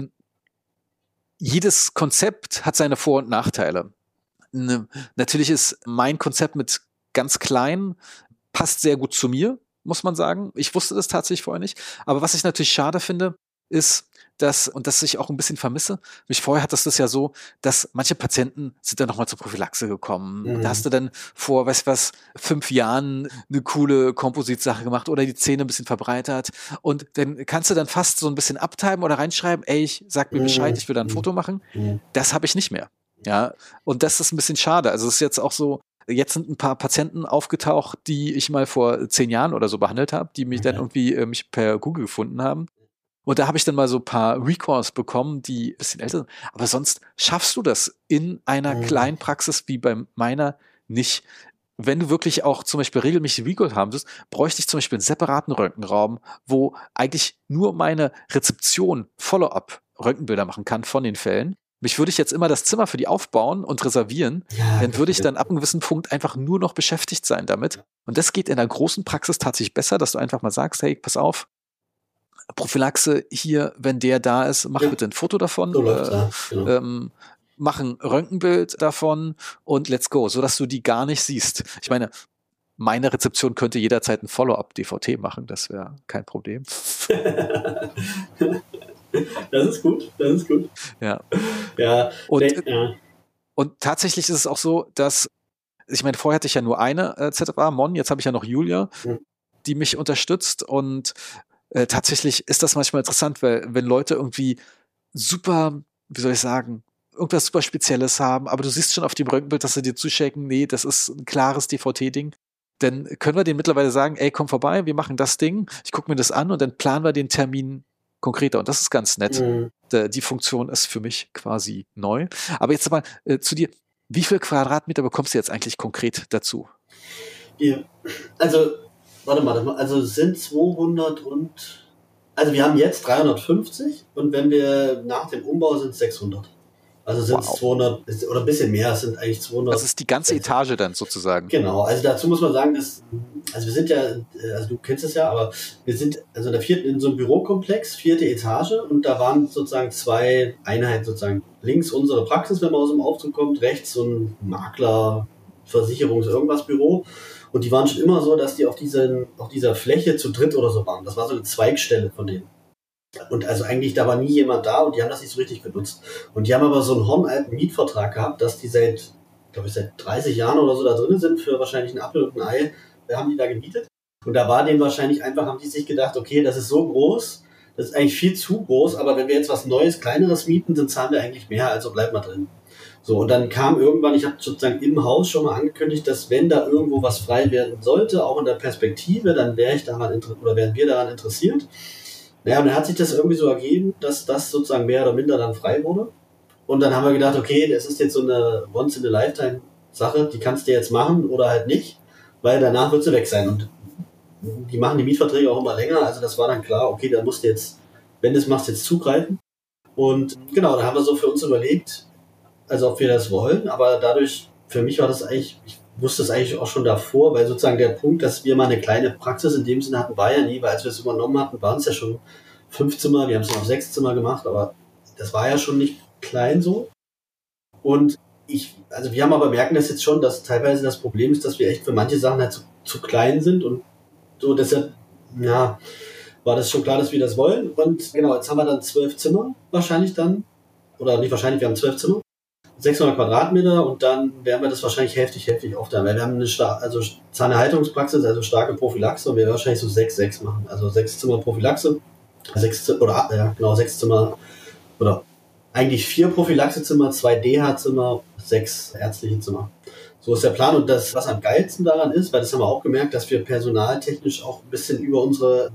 jedes Konzept hat seine Vor- und Nachteile. Natürlich ist mein Konzept mit ganz klein, passt sehr gut zu mir, muss man sagen. Ich wusste das tatsächlich vorher nicht. Aber was ich natürlich schade finde, ist, dass ich auch ein bisschen vermisse, vorher hattest du es ja so, dass manche Patienten sind dann nochmal zur Prophylaxe gekommen. Und da hast du dann vor, 5 Jahren eine coole Kompositsache gemacht oder die Zähne ein bisschen verbreitert. Und dann kannst du dann fast so ein bisschen abtreiben oder reinschreiben, sag mir Bescheid, ich will da ein Foto machen. Das habe ich nicht mehr. Ja, und das ist ein bisschen schade. Also es ist jetzt auch so, jetzt sind ein paar Patienten aufgetaucht, die ich mal vor 10 Jahren oder so behandelt habe, die mich dann irgendwie mich per Google gefunden haben. Und da habe ich dann mal so ein paar Recalls bekommen, die ein bisschen älter sind. Aber sonst schaffst du das in einer kleinen Praxis wie bei meiner nicht. Wenn du wirklich auch zum Beispiel regelmäßig Recall haben willst, bräuchte ich zum Beispiel einen separaten Röntgenraum, wo eigentlich nur meine Rezeption Follow-up-Röntgenbilder machen kann von den Fällen. Mich würde ich jetzt immer das Zimmer für die aufbauen und reservieren, dann würde ich dann ab einem gewissen Punkt einfach nur noch beschäftigt sein damit. Und das geht in der großen Praxis tatsächlich besser, dass du einfach mal sagst, hey, pass auf, Prophylaxe hier, wenn der da ist, mach bitte ein Foto davon, mach ein Röntgenbild davon und let's go, sodass du die gar nicht siehst. Ich meine Rezeption könnte jederzeit ein Follow-up-DVT machen, das wäre kein Problem. Das ist gut. Ja. Ja. Und tatsächlich ist es auch so, dass, vorher hatte ich ja nur eine ZFA, Mon, jetzt habe ich ja noch Julia, die mich unterstützt und tatsächlich ist das manchmal interessant, weil wenn Leute irgendwie super, wie soll ich sagen, irgendwas super Spezielles haben, aber du siehst schon auf dem Röntgenbild, dass sie dir zuschicken, nee, das ist ein klares DVT-Ding, dann können wir denen mittlerweile sagen, ey, komm vorbei, wir machen das Ding, ich gucke mir das an und dann planen wir den Termin konkreter. Und das ist ganz nett. Mhm. Die Funktion ist für mich quasi neu. Aber jetzt mal zu dir, wie viel Quadratmeter bekommst du jetzt eigentlich konkret dazu? Also, warte mal, also es sind 200 und, also wir haben jetzt 350 und wenn wir nach dem Umbau sind es 600. Also sind es 200 oder ein bisschen mehr, es sind eigentlich 200. Das ist die ganze Etage dann sozusagen. Genau, also dazu muss man sagen, dass, also wir sind ja, also du kennst es ja, aber wir sind also in so einem Bürokomplex, 4. Etage und da waren sozusagen 2 Einheiten sozusagen. Links unsere Praxis, wenn man aus dem Aufzug kommt, rechts so ein Makler, Versicherungs-Irgendwas Büro. Und die waren schon immer so, dass die auf dieser Fläche zu dritt oder so waren. Das war so eine Zweigstelle von denen. Und also eigentlich, da war nie jemand da und die haben das nicht so richtig genutzt. Und die haben aber so einen hornalten Mietvertrag gehabt, dass die seit 30 Jahren oder so da drin sind, für wahrscheinlich einen Apfel und ein Ei, haben die da gemietet. Und da war denen wahrscheinlich einfach, haben die sich gedacht, okay, das ist so groß, das ist eigentlich viel zu groß, aber wenn wir jetzt was Neues, Kleineres mieten, dann zahlen wir eigentlich mehr, also bleibt mal drin. So, und dann kam irgendwann, ich habe sozusagen im Haus schon mal angekündigt, dass wenn da irgendwo was frei werden sollte, auch in der Perspektive, dann wären wir daran interessiert. Naja, und dann hat sich das irgendwie so ergeben, dass das sozusagen mehr oder minder dann frei wurde. Und dann haben wir gedacht, okay, das ist jetzt so eine Once-in-a-Lifetime-Sache, die kannst du jetzt machen oder halt nicht, weil danach wird sie weg sein. Und die machen die Mietverträge auch immer länger, also das war dann klar, okay, da musst du jetzt, wenn du es machst, jetzt zugreifen. Und genau, da haben wir so für uns überlegt, also ob wir das wollen, aber dadurch, für mich war das eigentlich, ich wusste es eigentlich auch schon davor, weil sozusagen der Punkt, dass wir mal eine kleine Praxis in dem Sinne hatten, war ja nie, weil als wir es übernommen hatten, waren es ja schon 5 Zimmer, wir haben es noch auf 6 Zimmer gemacht, aber das war ja schon nicht klein so. Und also wir haben aber merken das jetzt schon, dass teilweise das Problem ist, dass wir echt für manche Sachen halt zu klein sind und so, deshalb, ja, war das schon klar, dass wir das wollen. Und genau, jetzt haben wir dann 12 Zimmer wahrscheinlich dann, oder nicht wahrscheinlich, wir haben 12 Zimmer. 600 Quadratmeter und dann werden wir das wahrscheinlich hälftig aufteilen, weil wir haben eine Zahnerhaltungspraxis, also starke Prophylaxe und wir werden wahrscheinlich so 6 machen, also 6 Zimmer Prophylaxe, 6 Zimmer oder eigentlich 4 Prophylaxezimmer, 2 DH-Zimmer, 6 ärztliche Zimmer. So ist der Plan und das, was am geilsten daran ist, weil das haben wir auch gemerkt, dass wir personaltechnisch auch ein bisschen über unsere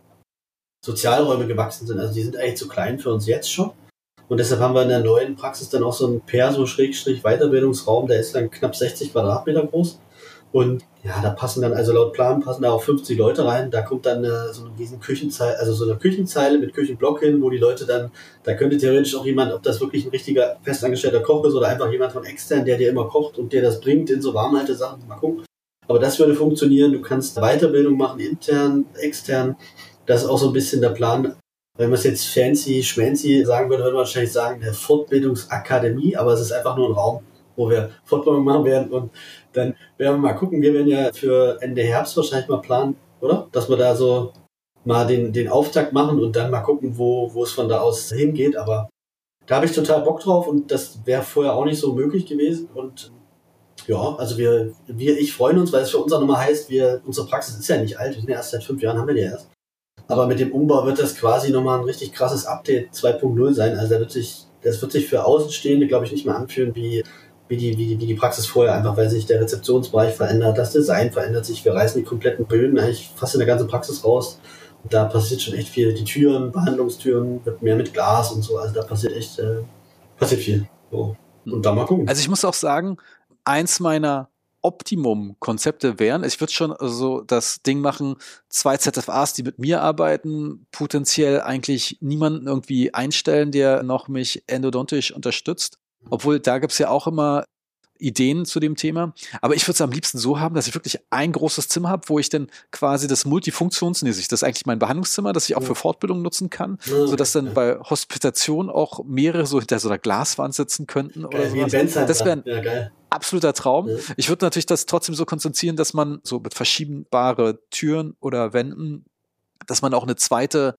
Sozialräume gewachsen sind, also die sind eigentlich zu klein für uns jetzt schon. Und deshalb haben wir in der neuen Praxis dann auch so einen Perso-Weiterbildungsraum, der ist dann knapp 60 Quadratmeter groß. Und ja, da passen dann, also laut Plan passen da auch 50 Leute rein. Da kommt dann so eine riesen Küchenzeile, also so eine Küchenzeile mit Küchenblock hin, wo die Leute dann, da könnte theoretisch auch jemand, ob das wirklich ein richtiger festangestellter Koch ist oder einfach jemand von extern, der dir immer kocht und dir das bringt in so Warmhaltesachen, mal gucken. Aber das würde funktionieren. Du kannst Weiterbildung machen, intern, extern. Das ist auch so ein bisschen der Plan. Wenn man es jetzt schmancy sagen würde man wahrscheinlich sagen, eine Fortbildungsakademie, aber es ist einfach nur ein Raum, wo wir Fortbildung machen werden und dann werden wir mal gucken, wir werden ja für Ende Herbst wahrscheinlich mal planen, oder? Dass wir da so mal den Auftakt machen und dann mal gucken, wo es von da aus hingeht, aber da habe ich total Bock drauf und das wäre vorher auch nicht so möglich gewesen und ja, also ich freuen uns, weil es für uns auch nochmal heißt, unsere Praxis ist ja nicht alt, wir sind ja erst seit 5 Jahren, haben wir die erst. Aber mit dem Umbau wird das quasi nochmal ein richtig krasses Update 2.0 sein. Also das wird sich für Außenstehende, glaube ich, nicht mehr anfühlen wie die Praxis vorher, einfach weil sich der Rezeptionsbereich verändert, das Design verändert sich, wir reißen die kompletten Böden eigentlich fast in der ganzen Praxis raus. Und da passiert schon echt viel. Die Türen, Behandlungstüren, wird mehr mit Glas und so. Also da passiert echt viel. So. Und da mal gucken. Also ich muss auch sagen, eins meiner Optimum-Konzepte wären, ich würde schon so das Ding machen, 2 ZFAs, die mit mir arbeiten, potenziell eigentlich niemanden irgendwie einstellen, der noch mich endodontisch unterstützt. Obwohl, da gibt's ja auch immer Ideen zu dem Thema. Aber ich würde es am liebsten so haben, dass ich wirklich ein großes Zimmer habe, wo ich dann quasi das multifunktionsmäßig, das ist eigentlich mein Behandlungszimmer, das ich auch für Fortbildung nutzen kann, sodass dann bei Hospitation auch mehrere so hinter so einer Glaswand sitzen könnten oder sowas. Das wäre ein absoluter Traum. Ja. Ich würde natürlich das trotzdem so konzentrieren, dass man so mit verschiebbare Türen oder Wänden, dass man auch eine zweite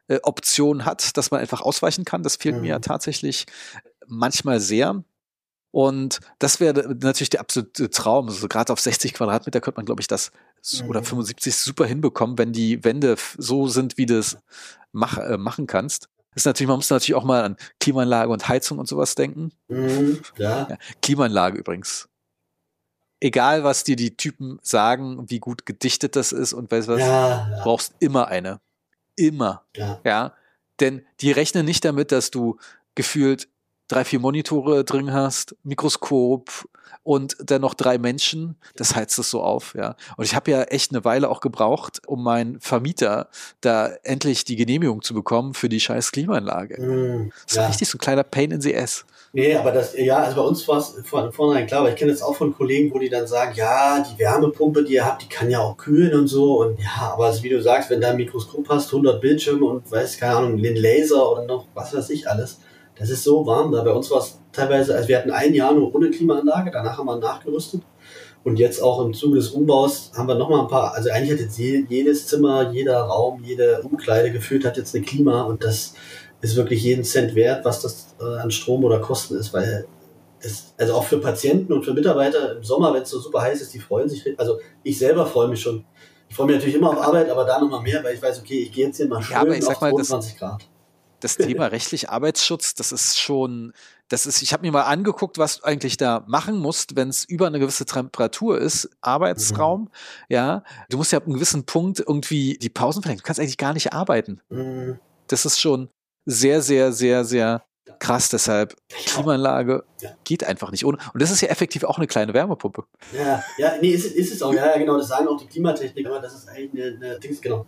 Behandlungsoption hat, dass man einfach ausweichen kann. Das fehlt mir ja tatsächlich manchmal sehr. Und das wäre natürlich der absolute Traum. Also gerade auf 60 Quadratmeter könnte man, glaube ich, das oder 75 super hinbekommen, wenn die Wände so sind, wie du es machen kannst. Das ist natürlich, man muss natürlich auch mal an Klimaanlage und Heizung und sowas denken. Ja. Klimaanlage übrigens. Egal, was dir die Typen sagen, wie gut gedichtet das ist und weißt was, du brauchst immer eine. Immer. Ja. Denn die rechnen nicht damit, dass du gefühlt 3, 4 Monitore drin hast, Mikroskop und dann noch 3 Menschen. Das heizt es so auf, ja. Und ich habe ja echt eine Weile auch gebraucht, um meinen Vermieter da endlich die Genehmigung zu bekommen für die scheiß Klimaanlage. Das ist richtig so ein kleiner Pain in the ass. Nee, aber also bei uns war es von vornherein klar, aber ich kenne das auch von Kollegen, wo die dann sagen, ja, die Wärmepumpe, die ihr habt, die kann ja auch kühlen und so. Und ja, aber wie du sagst, wenn du ein Mikroskop hast, 100 Bildschirme und weiß, keine Ahnung, den Laser oder noch was weiß ich alles, das ist so warm da. Bei uns war es teilweise, also wir hatten ein Jahr nur ohne Klimaanlage, danach haben wir nachgerüstet. Und jetzt auch im Zuge des Umbaus haben wir nochmal ein paar, also eigentlich hat jetzt jedes Zimmer, jeder Raum, jede Umkleide gefühlt hat jetzt eine Klima und das ist wirklich jeden Cent wert, was das an Strom oder Kosten ist, weil es, also auch für Patienten und für Mitarbeiter im Sommer, wenn es so super heiß ist, die freuen sich, also ich selber freue mich schon. Ich freue mich natürlich immer auf Arbeit, aber da nochmal mehr, weil ich weiß, okay, ich gehe jetzt hier mal schön auf 22 Grad. Das Thema rechtlich Arbeitsschutz, das ist schon, ich habe mir mal angeguckt, was du eigentlich da machen musst, wenn es über eine gewisse Temperatur ist, Arbeitsraum, ja, du musst ja ab einem gewissen Punkt irgendwie die Pausen verlängern, du kannst eigentlich gar nicht arbeiten. Das ist schon sehr, sehr, sehr, sehr krass, deshalb Klimaanlage geht einfach nicht ohne. Und das ist ja effektiv auch eine kleine Wärmepumpe. Nee, ist es auch, genau, das sagen auch die Klimatechniker, aber das ist eigentlich eine Dings, genau.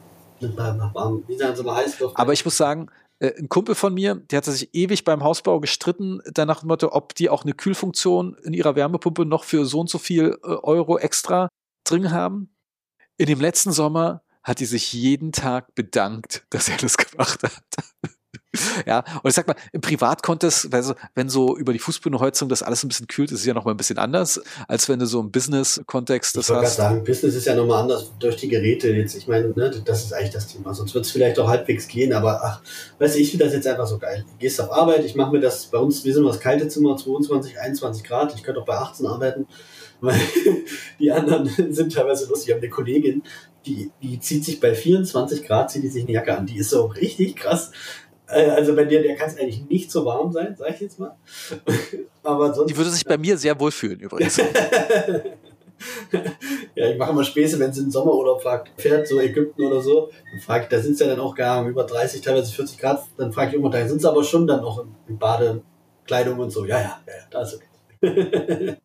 Wie sagen sie mal, Heißluft. Aber ich muss sagen, ein Kumpel von mir, der hatte sich ewig beim Hausbau gestritten, danach dem Motto, ob die auch eine Kühlfunktion in ihrer Wärmepumpe noch für so und so viel Euro extra drin haben. In dem letzten Sommer hat die sich jeden Tag bedankt, dass er das gemacht hat. Ja, und ich sag mal, im Privatkontext, wenn so über die Fußbodenheizung das alles ein bisschen kühlt, ist es ja noch mal ein bisschen anders, als wenn du so im Business-Kontext das hast. Ich wollte gerade sagen, Business ist ja nochmal anders durch die Geräte jetzt. Ich meine, ne, das ist eigentlich das Thema. Sonst wird es vielleicht auch halbwegs gehen, aber weißt du, ich finde das jetzt einfach so geil. Du gehst auf Arbeit, ich mache mir das, bei uns, wir sind das kalte Zimmer, 22, 21 Grad, ich könnte auch bei 18 arbeiten, weil die anderen sind teilweise lustig. Ich habe eine Kollegin, die zieht sich bei 24 Grad, zieht die sich eine Jacke an, die ist so richtig krass. Also bei dir, der kann es eigentlich nicht so warm sein, sag ich jetzt mal. Aber sonst, die würde sich bei mir sehr wohlfühlen übrigens. Ja, ich mache immer Späße, wenn sie in den Sommerurlaub fährt, so Ägypten oder so, dann frage ich, da sind es ja dann auch gar über 30, teilweise 40 Grad, dann frage ich immer, da sind sie aber schon dann noch in Badekleidung und so. Ja, da ist okay.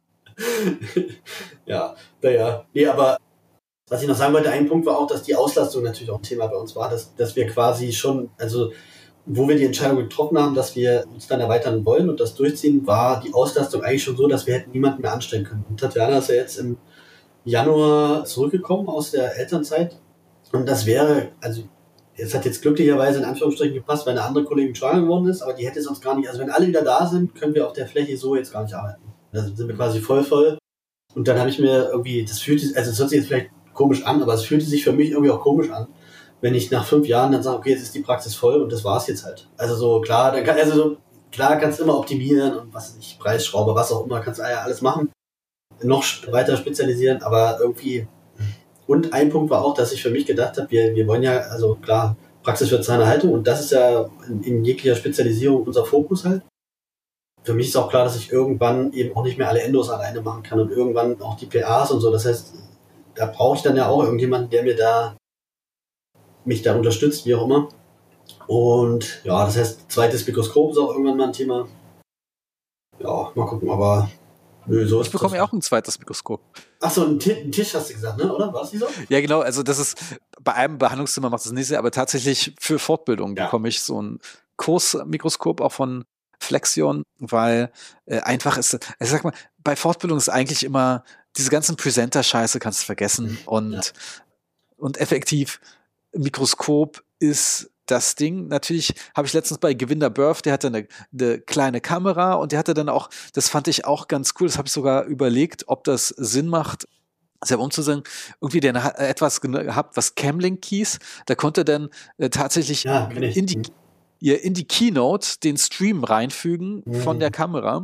Naja. Nee, aber was ich noch sagen wollte, ein Punkt war auch, dass die Auslastung natürlich auch ein Thema bei uns war, dass wir quasi schon, also wo wir die Entscheidung getroffen haben, dass wir uns dann erweitern wollen und das durchziehen, war die Auslastung eigentlich schon so, dass wir hätten niemanden mehr anstellen können. Und Tatjana ist ja jetzt im Januar zurückgekommen aus der Elternzeit und das wäre, also es hat jetzt glücklicherweise in Anführungsstrichen gepasst, weil eine andere Kollegin schwanger geworden ist, aber die hätte sonst gar nicht, also wenn alle wieder da sind, können wir auf der Fläche so jetzt gar nicht arbeiten. Da sind wir quasi voll. Und dann habe ich mir irgendwie, es hört sich jetzt vielleicht komisch an, aber es fühlte sich für mich irgendwie auch komisch an, wenn ich nach 5 Jahren dann sage, okay, jetzt ist die Praxis voll und das war's jetzt halt. Also so, klar, klar kannst du immer optimieren und was weiß ich, Preisschraube, was auch immer, kannst du ja alles machen. Noch weiter spezialisieren, aber irgendwie. Und ein Punkt war auch, dass ich für mich gedacht habe, wir wollen ja, also klar, Praxis für Zahnerhaltung und das ist ja in jeglicher Spezialisierung unser Fokus halt. Für mich ist auch klar, dass ich irgendwann eben auch nicht mehr alle Endos alleine machen kann und irgendwann auch die PAs und so. Das heißt, da brauche ich dann ja auch irgendjemanden, der mich da unterstützt, wie auch immer. Und ja, das heißt, zweites Mikroskop ist auch irgendwann mal ein Thema. Ja, mal gucken, aber nö, so ist ich bekomme ja auch ein zweites Mikroskop. Achso, ein Tisch hast du gesagt, ne? Oder? War es nicht so? Ja, genau, also das ist, bei einem Behandlungszimmer macht das nicht sehr, aber tatsächlich für Fortbildung bekomme ich so ein Kursmikroskop auch von Flexion, weil einfach ist, also sag mal, bei Fortbildung ist eigentlich immer, diese ganzen Presenter-Scheiße kannst du vergessen und effektiv Mikroskop ist das Ding. Natürlich habe ich letztens bei Gewinner Birth, der hatte eine kleine Kamera und der hatte dann auch, das fand ich auch ganz cool, das habe ich sogar überlegt, ob das Sinn macht, selber umzusagen, irgendwie der etwas gehabt, was Camlink hieß, da konnte dann tatsächlich in die Keynote den Stream reinfügen von der Kamera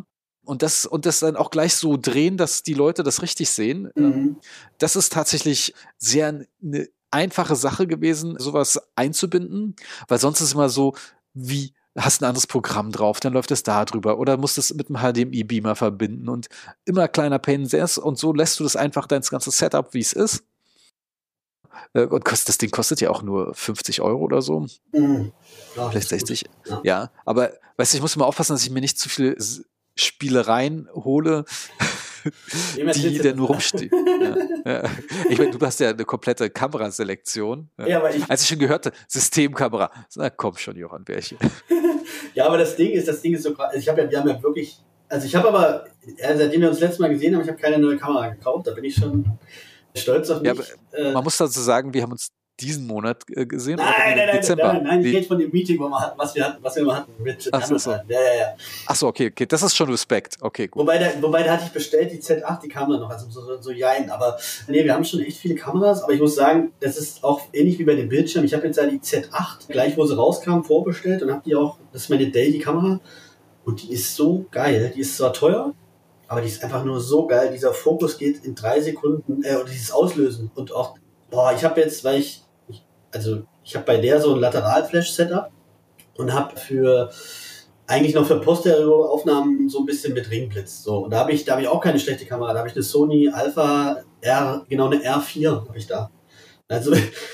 und das dann auch gleich so drehen, dass die Leute das richtig sehen. Das ist tatsächlich sehr eine einfache Sache gewesen, sowas einzubinden, weil sonst ist es immer so, wie hast ein anderes Programm drauf, dann läuft es da drüber oder musst es mit einem HDMI-Beamer verbinden und immer kleiner Pain in the ass und so lässt du das einfach dein ganzes Setup, wie es ist. Und das Ding kostet ja auch nur 50 € oder so. Ja, vielleicht 60. Ja, aber weißt du, ich muss immer aufpassen, dass ich mir nicht zu viele Spielereien hole, die dann nur rumstehen. Ja. Ich meine, du hast ja eine komplette Kameraselektion. Ja, aber als ich schon gehörte, Systemkamera. Na komm schon, Johann Bärchen. Ja, aber das Ding ist so krass. Also wir haben ja wirklich, also ich habe aber, seitdem wir uns das letzte Mal gesehen haben, ich habe keine neue Kamera gekauft, da bin ich schon stolz auf mich. Ja, man muss dazu sagen, wir haben uns diesen Monat gesehen. Nein, Dezember. Nein, ich rede von dem Meeting, was wir mal hatten mit so. Ja. Ach so, okay, das ist schon Respekt. Okay, gut. Wobei da hatte ich bestellt, die Z8, die kam dann noch, also so jein. Aber nee, wir haben schon echt viele Kameras, aber ich muss sagen, das ist auch ähnlich wie bei dem Bildschirm. Ich habe jetzt ja die Z8, gleich wo sie rauskam, vorbestellt und habe die auch, das ist meine Daily-Kamera und die ist so geil. Die ist zwar teuer, aber die ist einfach nur so geil. Dieser Fokus geht in 3 Sekunden, und dieses Auslösen und auch, ich habe jetzt, ich habe bei der so ein Lateral-Flash-Setup und habe eigentlich noch für Posterior-Aufnahmen so ein bisschen mit Ringblitz. So, und da habe ich auch keine schlechte Kamera. Da habe ich eine Sony Alpha R, genau eine R4 habe ich da. Also,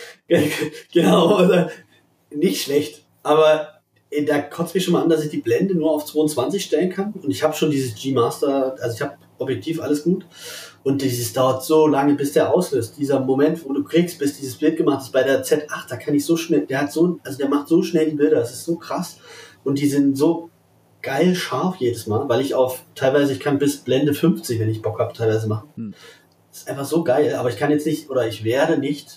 genau, also nicht schlecht. Aber da kotzt mich schon mal an, dass ich die Blende nur auf 22 stellen kann. Und ich habe schon dieses G-Master, also ich habe objektiv alles gut. Und dieses dauert so lange, bis der auslöst. Dieser Moment, wo du kriegst, bis dieses Bild gemacht ist bei der Z8, da kann ich so schnell, der macht so schnell die Bilder, das ist so krass. Und die sind so geil scharf jedes Mal, weil ich kann bis Blende 50, wenn ich Bock habe, teilweise machen. Das ist einfach so geil, aber ich kann jetzt nicht, oder ich werde nicht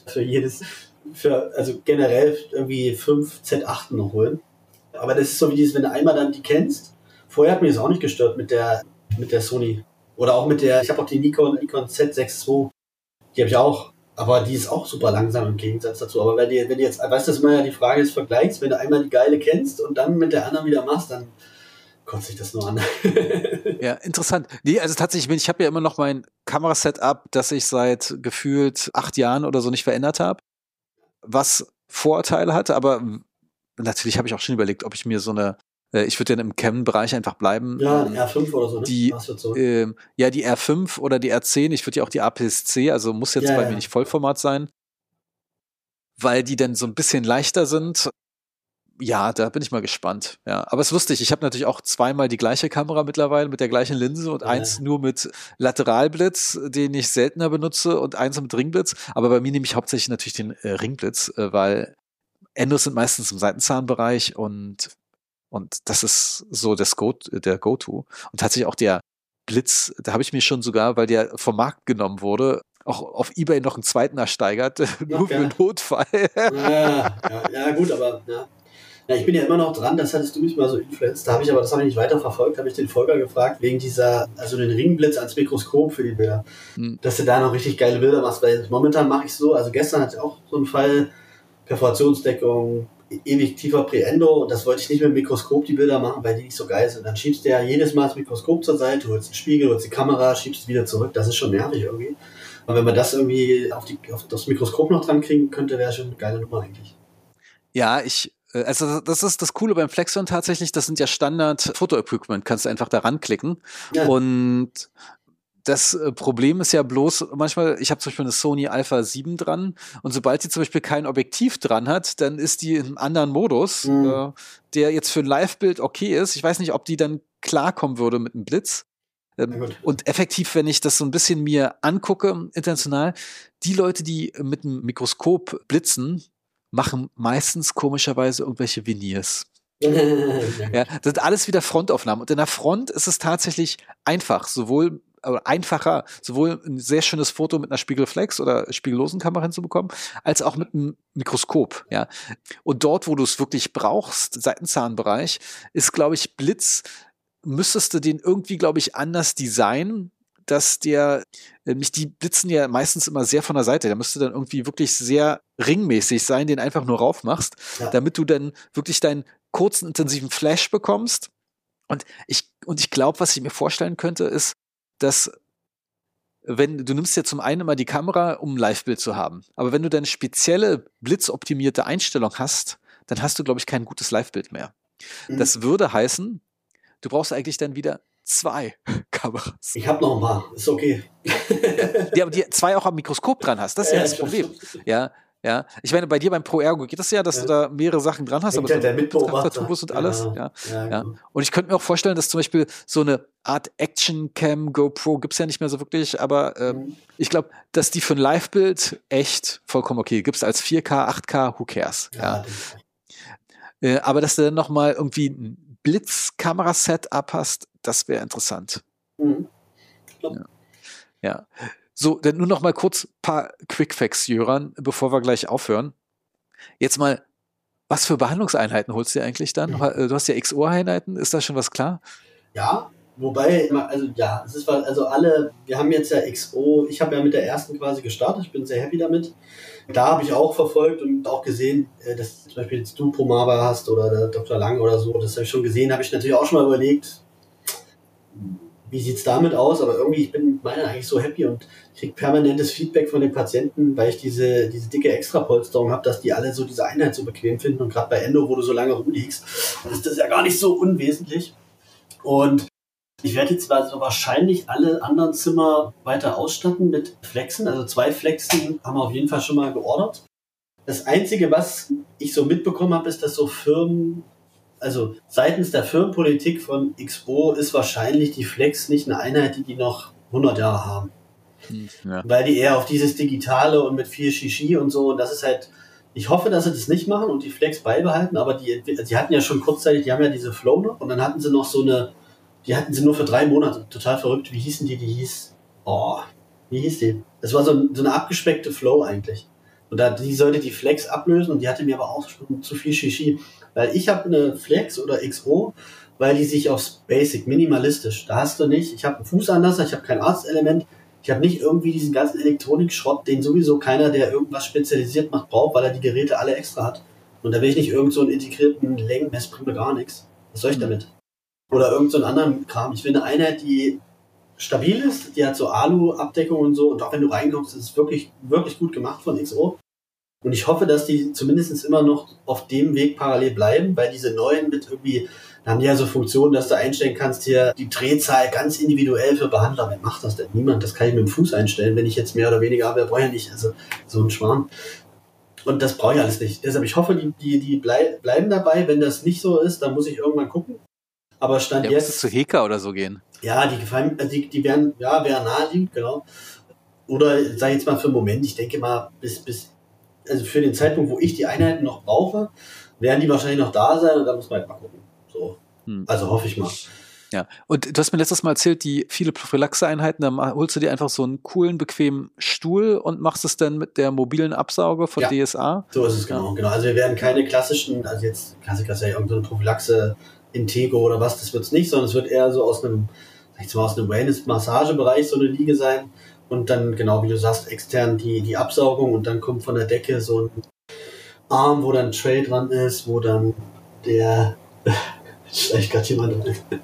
also generell irgendwie 5 Z8 noch holen. Aber das ist so wie dieses, wenn du einmal dann die kennst. Vorher hat mir das auch nicht gestört mit der Sony. Oder auch ich habe auch die Nikon Z6 II, die habe ich auch, aber die ist auch super langsam im Gegensatz dazu. Aber wenn du jetzt, weißt du, das ist immer ja die Frage des Vergleichs, wenn du einmal die geile kennst und dann mit der anderen wieder machst, dann kotzt sich das nur an. Ja, interessant. Nee, also tatsächlich, ich habe ja immer noch mein Kamerasetup, das ich seit gefühlt 8 Jahren oder so nicht verändert habe, was Vorteile hatte, aber natürlich habe ich auch schon überlegt, ob ich mir ich würde ja im Canon-Bereich einfach bleiben. Ja, ein R5 oder so, ne? Die R5 oder die R10, ich würde ja auch die APS-C, also muss jetzt bei mir nicht Vollformat sein, weil die dann so ein bisschen leichter sind. Ja, da bin ich mal gespannt. Ja, aber es ist lustig, ich habe natürlich auch zweimal die gleiche Kamera mittlerweile mit der gleichen Linse und eins nur mit Lateralblitz, den ich seltener benutze und eins mit Ringblitz. Aber bei mir nehme ich hauptsächlich natürlich den Ringblitz, weil Endos sind meistens im Seitenzahnbereich und das ist so der Go-To. Und tatsächlich auch der Blitz, da habe ich mir schon sogar, weil der vom Markt genommen wurde, auch auf eBay noch einen zweiten ersteigert, nur für Notfall. Ja, gut, aber ja. Ja, ich bin ja immer noch dran, das hattest du mich mal so influenced, das habe ich nicht weiterverfolgt, habe ich den Volker gefragt, wegen den Ringblitz ans Mikroskop für die Bilder, dass du da noch richtig geile Bilder machst, weil momentan mache ich so, also gestern hatte ich auch so einen Fall, Perforationsdeckung, ewig tiefer Pre-Endo und das wollte ich nicht mit dem Mikroskop die Bilder machen, weil die nicht so geil sind. Dann schiebst du ja jedes Mal das Mikroskop zur Seite, holst den Spiegel, holst die Kamera, schiebst es wieder zurück, das ist schon nervig irgendwie. Aber wenn man das irgendwie auf das Mikroskop noch dran kriegen könnte, wäre schon eine geile Nummer eigentlich. Ja, also das ist das Coole beim Flexion tatsächlich, das sind ja Standard-Foto-Equipment, kannst du einfach da ranklicken. Ja. Und das Problem ist ja bloß, manchmal, ich habe zum Beispiel eine Sony Alpha 7 dran und sobald die zum Beispiel kein Objektiv dran hat, dann ist die in einem anderen Modus, der jetzt für ein Live-Bild okay ist. Ich weiß nicht, ob die dann klarkommen würde mit einem Blitz. Und effektiv, wenn ich das so ein bisschen mir angucke, international, die Leute, die mit einem Mikroskop blitzen, machen meistens komischerweise irgendwelche Veneers. Ja, das sind alles wieder Frontaufnahmen. Und in der Front ist es tatsächlich einfacher, sowohl ein sehr schönes Foto mit einer Spiegelreflex oder spiegellosen Kamera hinzubekommen, als auch mit einem Mikroskop. Ja. Und dort, wo du es wirklich brauchst, Seitenzahnbereich, ist, glaube ich, Blitz, müsstest du den irgendwie, glaube ich, anders designen, dass die blitzen ja meistens immer sehr von der Seite. Der müsste dann irgendwie wirklich sehr ringmäßig sein, den einfach nur rauf machst, damit du dann wirklich deinen kurzen, intensiven Flash bekommst. Und ich Und ich glaube, was ich mir vorstellen könnte, ist, dass du nimmst ja zum einen immer die Kamera, um ein Live-Bild zu haben. Aber wenn du dann spezielle blitzoptimierte Einstellung hast, dann hast du, glaube ich, kein gutes Live-Bild mehr. Das würde heißen, du brauchst eigentlich dann wieder 2 Kameras. Ich habe noch ein paar, ist okay. Ja, aber die 2 auch am Mikroskop dran hast, das ist ja das Problem. Ja. Ich meine, bei dir beim Pro Ergo geht das ja, dass du da mehrere Sachen dran hast, aber so Betrachtertubus und alles. Ja. Genau. Und ich könnte mir auch vorstellen, dass zum Beispiel so eine Art Action-Cam GoPro gibt's ja nicht mehr so wirklich, aber ich glaube, dass die für ein Live-Bild echt vollkommen okay gibt's als 4K, 8K, who cares? Aber dass du dann nochmal irgendwie ein Blitzkamera-Setup hast, das wäre interessant. Ja. So, dann nur noch mal kurz ein paar Quickfacts, Jöran, bevor wir gleich aufhören. Jetzt mal, was für Behandlungseinheiten holst du dir eigentlich dann? Du hast ja XO-Einheiten, ist da schon was klar? Ja, wobei, also ja, es ist also wir haben jetzt ja XO, ich habe ja mit der ersten quasi gestartet, ich bin sehr happy damit. Da habe ich auch verfolgt und auch gesehen, dass zum Beispiel jetzt du Promava hast oder der Dr. Lang oder so, das habe ich schon gesehen, habe ich natürlich auch schon mal überlegt, wie sieht's damit aus, aber irgendwie, ich bin mit meiner eigentlich so happy und kriege permanentes Feedback von den Patienten, weil ich diese dicke Extrapolsterung habe, dass die alle so diese Einheit so bequem finden und gerade bei Endo, wo du so lange rumliegst, ist das ja gar nicht so unwesentlich. Und ich werde jetzt also wahrscheinlich alle anderen Zimmer weiter ausstatten mit Flexen, also 2 Flexen haben wir auf jeden Fall schon mal geordert. Das Einzige, was ich so mitbekommen habe, ist, dass so Firmen, also seitens der Firmenpolitik von XO ist wahrscheinlich die Flex nicht eine Einheit, die noch 100 Jahre haben. Ja. Weil die eher auf dieses Digitale und mit viel Shishi und so, und das ist halt, ich hoffe, dass sie das nicht machen und die Flex beibehalten, aber die hatten ja schon kurzzeitig, die haben ja diese Flow noch und dann hatten sie noch so eine, die hatten sie nur für 3 Monate, total verrückt, wie hießen die hieß, wie hieß die? Das war so eine abgespeckte Flow eigentlich. Und die sollte die Flex ablösen und die hatte mir aber auch schon zu viel Shishi. Weil ich habe eine Flex oder XO, weil die sich aufs Basic, minimalistisch, da hast du nicht, ich habe einen Fußanlasser, ich habe kein Arztelement, ich habe nicht irgendwie diesen ganzen Elektronikschrott, den sowieso keiner, der irgendwas spezialisiert macht, braucht, weil er die Geräte alle extra hat. Und da will ich nicht irgend so einen integrierten Längenmess, bringt mir gar nichts. Was soll ich damit? Oder irgend so einen anderen Kram. Ich will eine Einheit, die stabil ist, die hat so Alu-Abdeckung und so, und auch wenn du reinkommst, ist es wirklich, wirklich gut gemacht von XO. Und ich hoffe, dass die zumindest immer noch auf dem Weg parallel bleiben, weil diese neuen mit irgendwie, da haben die ja so Funktionen, dass du einstellen kannst, hier die Drehzahl ganz individuell für Behandler. Wer macht das denn? Niemand. Das kann ich mit dem Fuß einstellen, wenn ich jetzt mehr oder weniger habe. Brauche ich ja nicht. Also so ein Schmarrn. Und das brauche ich alles nicht. Deshalb, ich hoffe, die bleiben dabei. Wenn das nicht so ist, dann muss ich irgendwann gucken. Aber Stand jetzt... Musst du zu Heka oder so gehen? Ja, die gefallen, die wären naheliegend, genau. Oder, sag ich jetzt mal für einen Moment, ich denke mal, also für den Zeitpunkt, wo ich die Einheiten noch brauche, werden die wahrscheinlich noch da sein und dann muss man halt mal gucken. So. Also hoffe ich mal. Ja, und du hast mir letztes Mal erzählt, die viele Prophylaxe-Einheiten, da holst du dir einfach so einen coolen, bequemen Stuhl und machst es dann mit der mobilen Absauge von DSA. So ist es, genau. Also wir werden keine klassischen, also jetzt Klassiker ist ja irgendeine Prophylaxe Intego oder was, das wird es nicht, sondern es wird eher so aus einem Wellness-Massagebereich so eine Liege sein. Und dann, genau wie du sagst, extern die Absaugung und dann kommt von der Decke so ein Arm, wo dann ein Tray dran ist, wo dann der vielleicht gerade jemand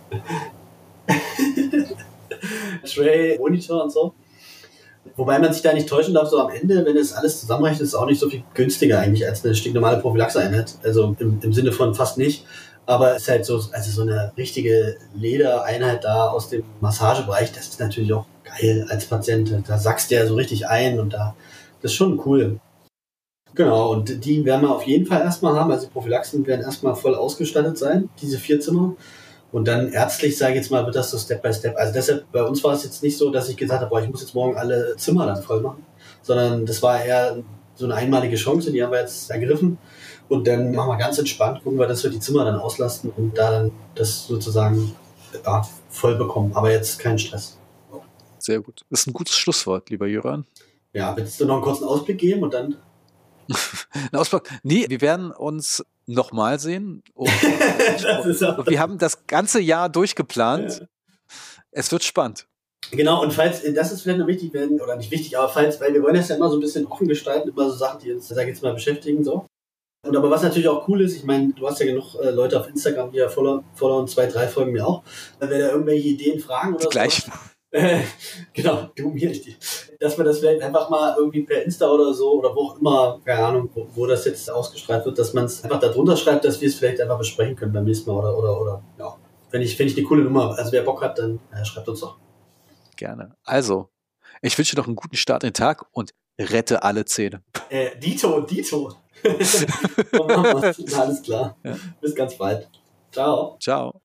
Tray, Monitor und so. Wobei man sich da nicht täuschen darf, so am Ende, wenn es alles zusammenrechnet, ist es auch nicht so viel günstiger eigentlich als eine stinknormale Prophylaxe-Einheit. Also im Sinne von fast nicht. Aber es ist halt so, also so eine richtige Ledereinheit da aus dem Massagebereich, das ist natürlich auch geil als Patient. Da sackst du ja so richtig ein und das ist schon cool. Genau, und die werden wir auf jeden Fall erstmal haben. Also die Prophylaxen werden erstmal voll ausgestattet sein, diese 4 Zimmer. Und dann ärztlich, sage ich jetzt mal, wird das so Step by Step. Also deshalb, bei uns war es jetzt nicht so, dass ich gesagt habe, ich muss jetzt morgen alle Zimmer dann voll machen. Sondern das war eher so eine einmalige Chance, die haben wir jetzt ergriffen. Und dann machen wir ganz entspannt, gucken wir, dass wir die Zimmer dann auslasten und da dann das sozusagen voll bekommen. Aber jetzt kein Stress. Sehr gut. Das ist ein gutes Schlusswort, lieber Jöran. Ja, willst du noch einen kurzen Ausblick geben und dann? Ein Ausblick? Nee, wir werden uns nochmal sehen. Und wir haben das ganze Jahr durchgeplant. Ja. Es wird spannend. Genau, und falls, das ist vielleicht noch wichtig, oder nicht wichtig, aber weil wir wollen das ja immer so ein bisschen offen gestalten, immer so Sachen, die uns, sag ich jetzt mal, beschäftigen, so. Und aber was natürlich auch cool ist, ich meine, du hast ja genug Leute auf Instagram, die ja followen 2, 3 folgen mir auch. Wenn da irgendwelche Ideen, Fragen oder so. Gleich. Genau, du mir richtig. Dass man das vielleicht einfach mal irgendwie per Insta oder so oder wo auch immer, keine Ahnung, wo das jetzt ausgestrahlt wird, dass man es einfach da drunter schreibt, dass wir es vielleicht einfach besprechen können beim nächsten Mal oder ja. Finde ich eine coole Nummer. Also wer Bock hat, dann schreibt uns doch. Gerne. Also, ich wünsche dir noch einen guten Start in den Tag und rette alle Zähne. Dito. Alles klar. Ja. Bis ganz bald. Ciao. Ciao.